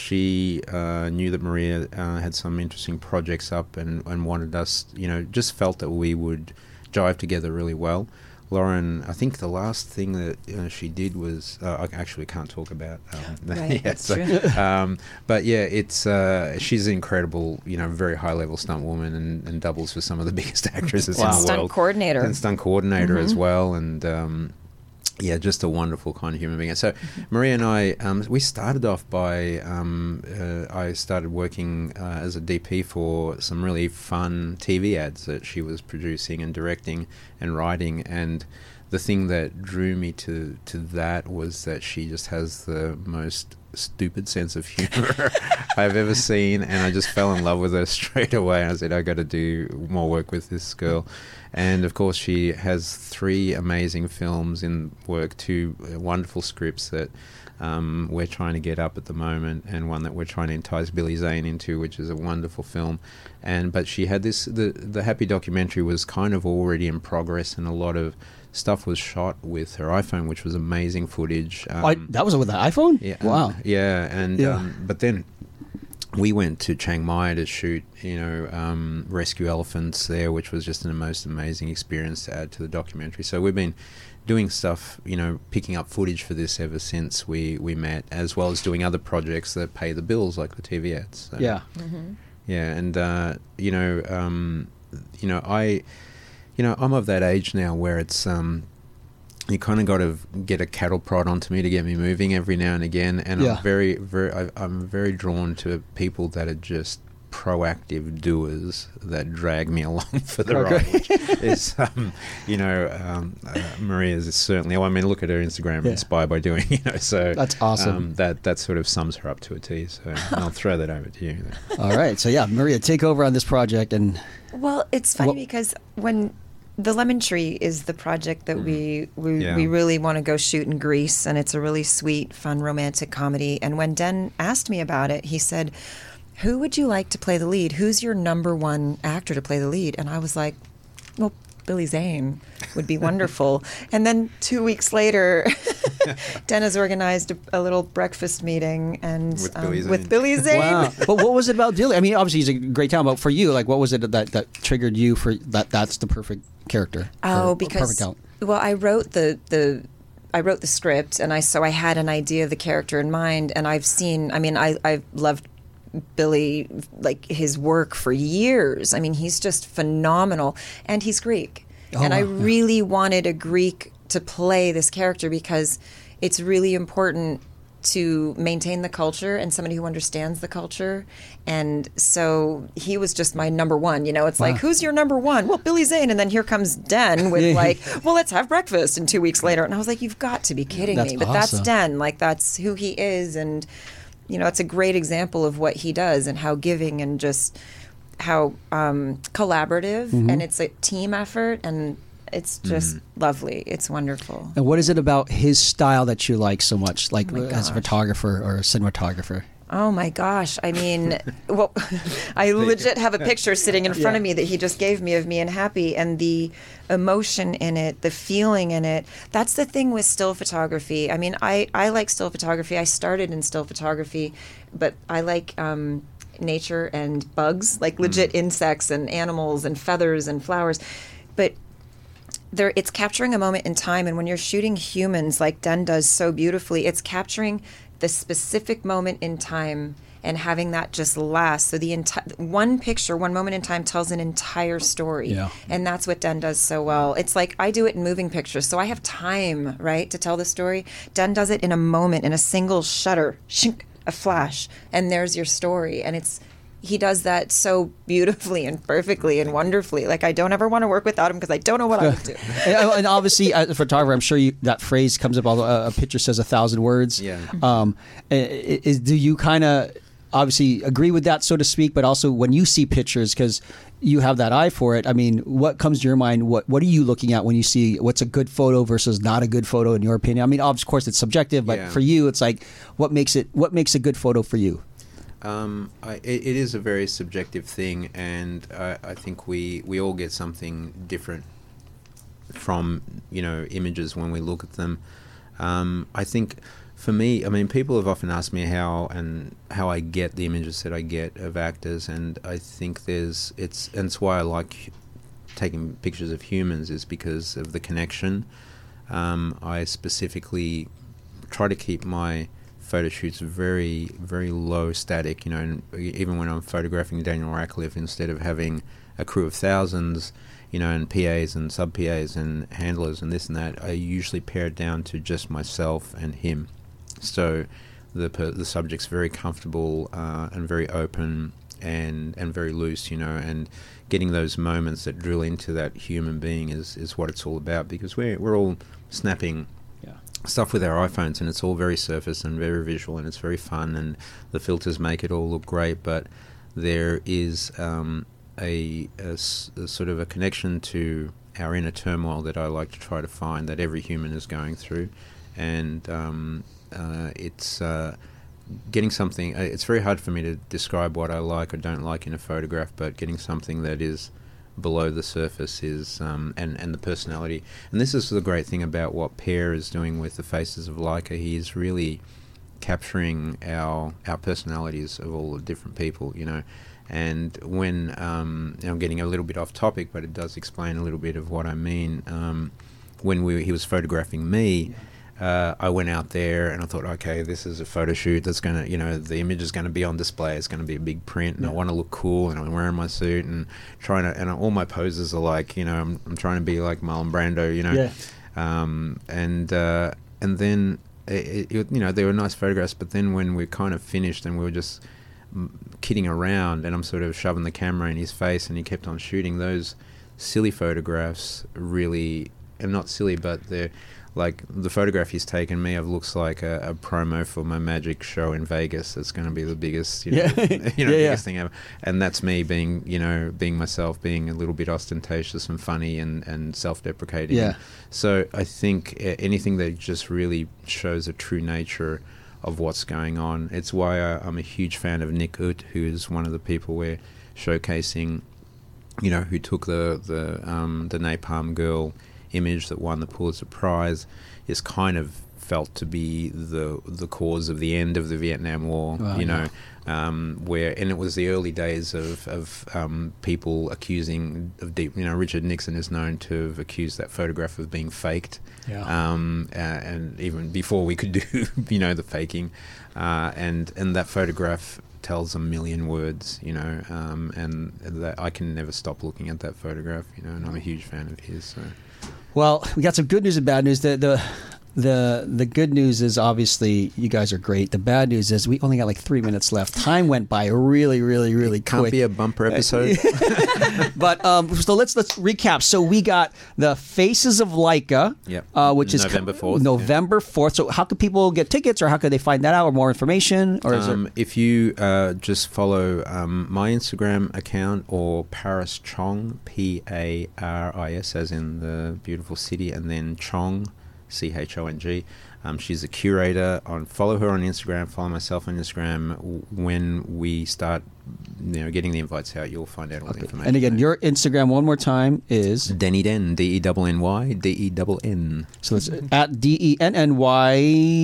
she uh, knew that Maria uh, had some interesting projects up and, and wanted us, you know, just felt that we would jive together really well. Lauren, I think the last thing that uh, she did was uh, I actually can't talk about. Um, right, yeah, that's so, true. um, but yeah, it's uh, she's an incredible, you know, very high level stunt woman and, and doubles for some of the biggest actresses wow. in the stunt world. Coordinator. And stunt coordinator mm-hmm. as well, and. Um, Yeah, just a wonderful kind of human being. So Maria and I, um, we started off by, um, uh, I started working uh, as a D P for some really fun T V ads that she was producing and directing and writing. And the thing that drew me to, to that was that she just has the most stupid sense of humor I've ever seen. And I just fell in love with her straight away. I said, I got to do more work with this girl. And of course, she has three amazing films in work, two uh, wonderful scripts that um, we're trying to get up at the moment, and one that we're trying to entice Billy Zane into, which is a wonderful film. And but she had this, the the Happy documentary was kind of already in progress, and a lot of stuff was shot with her iPhone, which was amazing footage. Um, I, that was with the iPhone? Yeah, wow. Um, yeah, and yeah. Um, but then. We went to Chiang Mai to shoot, you know, um, rescue elephants there, which was just the most amazing experience to add to the documentary. So we've been doing stuff, you know, picking up footage for this ever since we, we met, as well as doing other projects that pay the bills, like the T V ads. So, yeah. Mm-hmm. Yeah, and, uh, you know, um, you know, I, you know, I'm of that age now where it's... Um, you kind of got to get a cattle prod onto me to get me moving every now and again, and yeah. I'm very, very, I, I'm very drawn to people that are just proactive doers that drag me along for the okay. ride. Which is, um, you know, um, uh, Maria's is certainly. Oh, I mean, look at her Instagram, yeah. inspired by doing. You know, so that's awesome. Um, that that sort of sums her up to a T. So I'll throw that over to you. All right, so yeah, Maria, take over on this project, and well, it's funny well, because when. The Lemon Tree is the project that we we, yeah. we really want to go shoot in Greece, and it's a really sweet, fun, romantic comedy. And when Den asked me about it, he said, who would you like to play the lead? Who's your number one actor to play the lead? And I was like, well, Billy Zane would be wonderful. And then two weeks later, Den has organized a, a little breakfast meeting and with um, Billy Zane. With Billy Zane. Wow. But what was it about Dilly? I mean, obviously he's a great talent, but for you, like, what was it that, that triggered you for that? That's the perfect character. Oh, or, because or perfect talent. Well, I wrote the the. I wrote the script, and I so I had an idea of the character in mind, and I've seen. I mean, I I've loved Billy, like his work for years. I mean, he's just phenomenal, and he's Greek, oh, and I wow. really wanted a Greek to play this character because it's really important to maintain the culture and somebody who understands the culture. And so he was just my number one. You know, it's wow. like, who's your number one? Well, Billy Zane. And then here comes Den with like, well, let's have breakfast. And two weeks later, and I was like, you've got to be kidding that's me. But awesome. that's Den. Like, that's who he is. And, you know, it's a great example of what he does and how giving and just how um, collaborative. Mm-hmm. And it's a team effort. And it's just mm. lovely. It's wonderful. And what is it about his style that you like so much, like oh as a photographer or a cinematographer? Oh my gosh. I mean, well, I legit have a picture sitting in front yeah. of me that he just gave me of me and Happy, and the emotion in it, the feeling in it. That's the thing with still photography. I mean, I, I like still photography. I started in still photography, but I like um, nature and bugs, like legit mm. insects and animals and feathers and flowers. But There, it's capturing a moment in time, and when you're shooting humans like Den does so beautifully, it's capturing the specific moment in time and having that just last. So the enti- one picture, one moment in time tells an entire story, yeah. and that's what Den does so well. It's like I do it in moving pictures, so I have time, right, to tell the story. Den does it in a moment, in a single shutter, shink, a flash, and there's your story, and it's. He does that so beautifully and perfectly and wonderfully. Like, I don't ever want to work without him because I don't know what I would do. And obviously, as a photographer, I'm sure you, that phrase comes up, although a picture says a thousand words. Yeah. Um, is, do you kind of obviously agree with that, so to speak, but also when you see pictures, because you have that eye for it, I mean, what comes to your mind? What What are you looking at when you see what's a good photo versus not a good photo, in your opinion? I mean, of course, it's subjective, but yeah. for you, it's like, what makes it? What makes a good photo for you? Um, I, it, it is a very subjective thing, and I, I think we, we all get something different from, you know, images when we look at them. Um, I think for me, I mean, people have often asked me how and how I get the images that I get of actors, and I think there's it's and it's why I like taking pictures of humans, is because of the connection. Um, I specifically try to keep my photo shoots very, very low static, you know, and even when I'm photographing Daniel Radcliffe, instead of having a crew of thousands, you know, and P As and sub-P As and handlers and this and that, I usually pare it down to just myself and him. So the per- the subject's very comfortable uh, and very open and, and very loose, you know, and getting those moments that drill into that human being is, is what it's all about, because we're, we're all snapping stuff with our iPhones, and it's all very surface and very visual, and it's very fun, and the filters make it all look great, but there is um, a, a, a sort of a connection to our inner turmoil that I like to try to find, that every human is going through, and um, uh, it's uh, getting something, uh, it's very hard for me to describe what I like or don't like in a photograph, but getting something that is below the surface is um, and and the personality. And this is the great thing about what Per is doing with the Faces of Laika. He is really capturing our our personalities of all the different people, you know. And when um, I'm getting a little bit off topic, but it does explain a little bit of what I mean. Um, when we he was photographing me, Uh, I went out there and I thought, okay, this is a photo shoot that's going to, you know, the image is going to be on display. It's going to be a big print, and yeah. I want to look cool, and I'm wearing my suit and trying to, and all my poses are like, you know, I'm, I'm trying to be like Marlon Brando, you know. Yeah. Um, and uh, and then, it, it, you know, they were nice photographs, but then when we kind of finished and we were just kidding around, and I'm sort of shoving the camera in his face and he kept on shooting, those silly photographs really, and not silly, but they're, like the photograph he's taken me of looks like a, a promo for my magic show in Vegas. It's going to be the biggest, you know, yeah. you know, yeah, biggest yeah. thing ever. And that's me being, you know, being myself, being a little bit ostentatious and funny and, and self-deprecating. Yeah. So I think uh, anything that just really shows a true nature of what's going on. It's why I, I'm a huge fan of Nick Ut, who is one of the people we're showcasing, you know, who took the the um, the Napalm Girl image that won the Pulitzer Prize, is kind of felt to be the the cause of the end of the Vietnam War, wow, you know, yeah. um, where, and it was the early days of, of um, people accusing of deep, you know, Richard Nixon is known to have accused that photograph of being faked, yeah. um, uh, and even before we could do, you know, the faking, uh, and, and that photograph tells a million words, you know, um, and that I can never stop looking at that photograph, you know, and I'm a huge fan of his, so... Well, we got some good news and bad news. The the the the good news is obviously you guys are great. The bad news is we only got like three minutes left. Time went by really, really, really it quick. Can't be a bumper episode. But um, so let's let's recap. So we got the Faces of Laika, yep. uh, which is November fourth. November fourth. So how can people get tickets, or how can they find that out, or more information? Or is um, there... if you uh, just follow um, my Instagram account or Paris Chong, P A R I S, as in the beautiful city, and then Chong, C H O N G. Um, she's a curator. On follow her on Instagram. Follow myself on Instagram. When we start, you know, getting the invites out, you'll find out all okay. the information. And again, your Instagram one more time is Denny Den, D E N N Y, D E N N. So it's at D E N N Y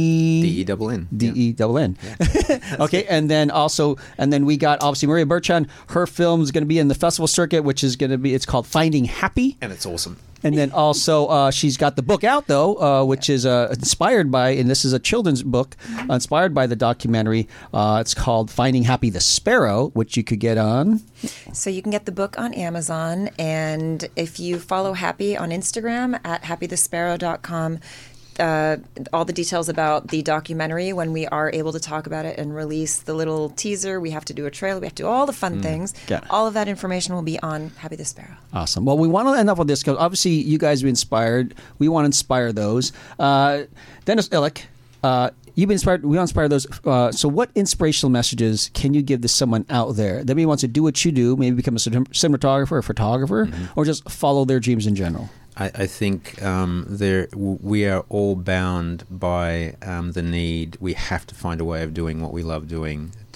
D E N N. D E N N. Okay, and then also, and then we got obviously Maria Bertrand. Her film is going to be in the festival circuit, which is going to be, it's called Finding Happy. And it's awesome. And then also, uh, she's got the book out, though, uh, which is uh, inspired by, and this is a children's book, uh, inspired by the documentary. Uh, it's called Finding Happy the Sparrow, which you could get on. So you can get the book on Amazon. And if you follow Happy on Instagram at happy the sparrow dot com, Uh, all the details about the documentary, when we are able to talk about it and release the little teaser, we have to do a trailer, we have to do all the fun mm, things. All of that information will be on Happy the Sparrow. Awesome. Well, we want to end up with this because obviously you guys have inspired. We want to inspire those. Uh, Dennis Illick, uh, you've been inspired. We want to inspire those. Uh, so what inspirational messages can you give to someone out there that maybe wants to do what you do, maybe become a cinematographer or photographer, mm-hmm. or just follow their dreams in general? I, I think um, there w- we are all bound by um, the need. We have to find a way of doing what we love doing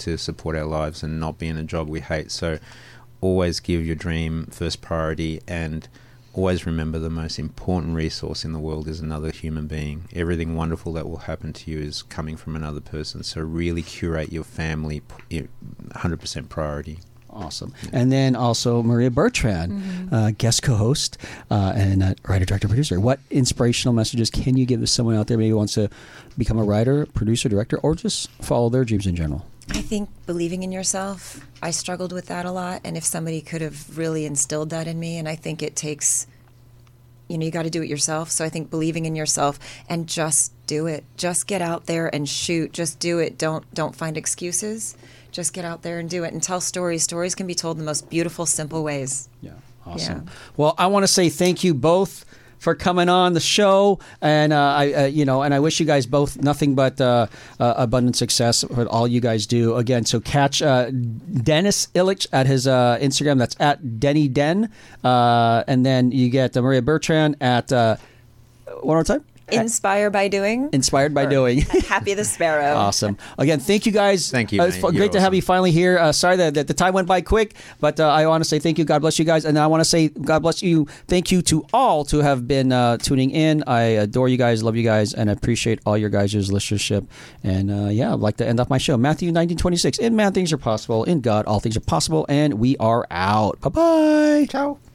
to support our lives and not be in a job we hate. So always give your dream first priority, and always remember the most important resource in the world is another human being. Everything wonderful that will happen to you is coming from another person. So really curate your family, one hundred percent priority. Awesome. And then also Maria Bertrand, mm-hmm. uh, guest co-host uh, and uh, writer, director, producer. What inspirational messages can you give to someone out there maybe who wants to become a writer, producer, director, or just follow their dreams in general? I think believing in yourself. I struggled with that a lot, and if somebody could have really instilled that in me, and I think it takes, you know, you got to do it yourself. So I think believing in yourself and just do it. Just get out there and shoot. Just do it. Don't don't find excuses. Just get out there and do it and tell stories. Stories can be told in the most beautiful, simple ways. Yeah, awesome. Yeah. Well, I want to say thank you both for coming on the show, and uh, I, uh, you know, and I wish you guys both nothing but uh, uh, abundant success with all you guys do. Again, so catch uh, Dennis Illich at his uh, Instagram. That's at Denny Den, uh, and then you get uh, Maria Bertrand at uh, one more time. Inspired by doing. Inspired by doing. Happy the Sparrow. Awesome. Again, thank you guys. Thank you. Uh, it's You're great to awesome. have you finally here. Uh, sorry that, that the time went by quick, but uh, I want to say thank you. God bless you guys. And I want to say God bless you. Thank you to all to have been uh, tuning in. I adore you guys, love you guys, and I appreciate all your guys' listenership. And uh, yeah, I'd like to end off my show. Matthew nineteen twenty-six. In man, things are possible. In God, all things are possible. And we are out. Bye-bye. Ciao.